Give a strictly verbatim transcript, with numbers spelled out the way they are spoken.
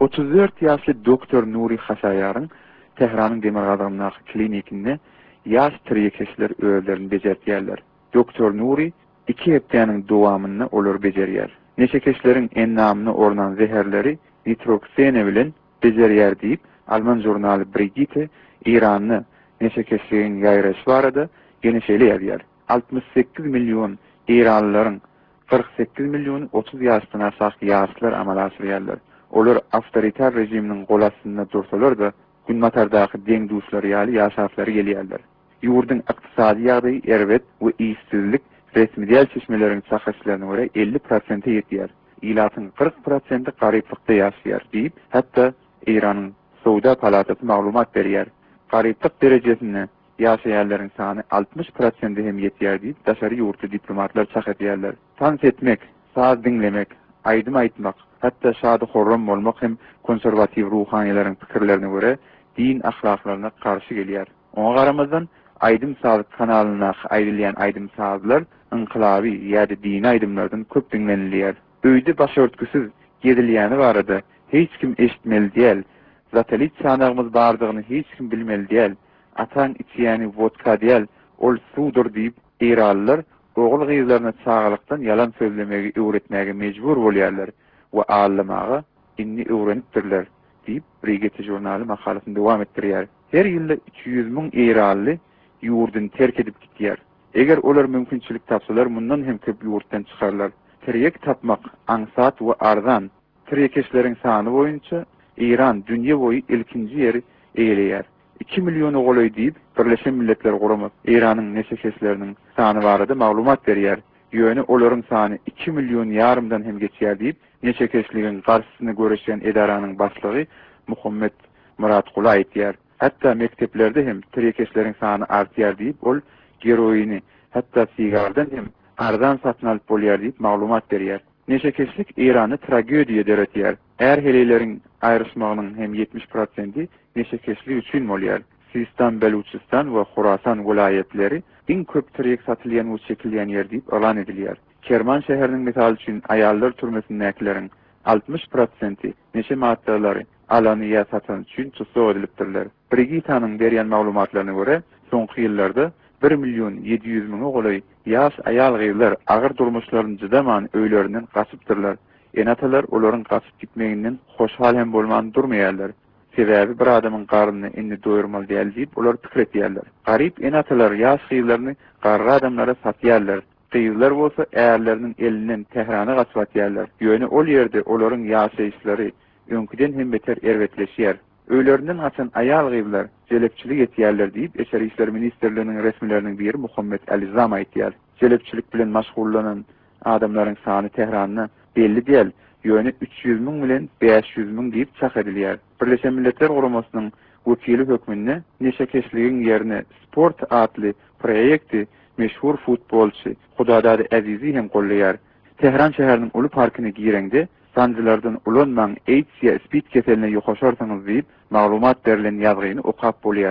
otuz dört ýaşly doktor Nuri Hasaýaryň Tehranyň Demirgadyryndaky klinikinde ýaş tirekeşler öwlerini bejerýärler. Doktor Nuri iki hepdeniň dowamyny olar bejerýär. Neşekeşleriň ennamyny ornan zeherleri nitroksene bilen bejerýär diýip Alman jurnaly Brigitte İranny neşekeşligiň ýaýraşy barada genişeli ýazýar. altmış sekiz milyon İranlylaryň kırk sekiz milyonu otuz ýaşdan aşağı ýaşlar amal asyrýarlar. Olar awtoritar rejiminiň gol astynda dursalar da günmatardaky deň duşlary ýaly ýaşaplary gelýärler. Ýurdyň ykdysady ýagdaýy erwet we işsizlik resmi diýil çeşmeleriň sahaçylaryna görä elli prosent ýetýär. Ilatyň kırk prosent garyplykda ýaşaýar diýip hatda İranyň Sowda palatasy maglumat berýär. Garyplyk derejesine ýaşaýanlaryň sany altmış prosent hem ýetýär diýip daşary ýurtly diplomatlar çak edýärler. Tans etmek, saz diňlemek, aýdym aýtmak, hatda şady horram bolmak hem konserwatiw ruhanylaryň pikirlerine görä din ahlaklaryna karşı gelýär. Oňa garamazdan aýdym saz kanalyna aýrylýan aýdym sazlar inqilabi ýa-da dini aýdymlardan köp diňlenilýär. Öýde başörtgüsiz gedilýäni barada hiç kim eşitmeli diýil. Zatalit sanagymyz bardygyny hiç kim bilmeli diýil. Atan içýäni vodka diýil, ol sudur diýip İranlylar ogul gyzlaryna çağalykdan yalan sözlemegi öwretmäge mejbur bolýarlar we allamaga inni öwrenipdirler diýip Brigitte jurnaly makalasyny dowam etdirýär. Her ýylda üç ýüz müň İranly ýurdyn terk edip gitýär. Eger olar mümkinçilik tapsalar mundan hem köp ýurtdan çykarlar. Terek tapmak aňsat we arzan. Tirekeşleriň sany boýunça İran dünýä boýy ilkinji ýeri egelýär. iki milyon ogoloy diýip Birleşen Milletler Guramasy İranyň neşekeşleriniň sany barada maglumat berýär. Ýöne olaryň sany iki milyon ýarymdan hem geçýär diýip neşekeşligiň garşysyny göreşen edaranyň başlygy Muhammed Muratqul aýtýar. Hatda mekteplerde hem tirekeşleriň sany artýar diýip ol geroini hatda sigardan hem arzan satyn alyp bolýar diýip maglumat berýär. Neşekeşlik İrany tragediýa deretýär. Är heleleriň aýryşmagynyň hem yetmiş prosent neşekeşlik üçin bolýar. Sistan, Beluchistan we Khorasan vilayetleri iň köp tirek satylýan we çekilýän ýer diýip elan edilýär. Kerman şäheriniň misal üçin aýallar türmesindäkileriň altmış prosent neşe maddelary alany ýa satan üçin tutsak edilipdirler. Brigitanyň berýän maglumatlaryna görä, soňky ýyllarda bir milyon ýedi ýüz müň ogly ýaş aýal gyzlar agyr durmuşlaryny jydaman öýlerinden gaçypdyrlar. Enatalar olaryň gaçyp gitmeginden hoşhal hem bolman durmaýarlar. Sebäbi bir adamyň garnyny indi doýurmaly diýil diýip olar pikir etýärler. Garyp enatalar ýaş gyzlaryny garry adamlara satýarlar. Gyzlar bolsa äärleriniň elinden Tehrana gaçyp atýarlar. Ýöne ol ýerde olaryň ýaşaýyşlary öňkiden hem beter erwetleşýär. Öýlerinden gaçan aýal gyzlar jelepçilik etýärler diýip Eşeri işler ministrliginiň resmileriniň biri Muhammed Alizam aýtýar. Jelepçilik bilen maşgullanan adamlaryň sany Tehranyna belli diýil. Ýöne üç ýüz müň bilen beş ýüz müň diýip çak edilýär. Birleşen Milletler Guramasynyň wekili hökmünde neşekeşligiň ýerine sport atly proýekti meşhur futbolçy Hudadady Azizi hem golleýär. Tehran şäheriniň uly parkyny giýreňde sanjylardan ulanmaň AIDS ýa spid keseline ýokaşarsaňyz diýip maglumat berilen ýazgyny okap bolýar.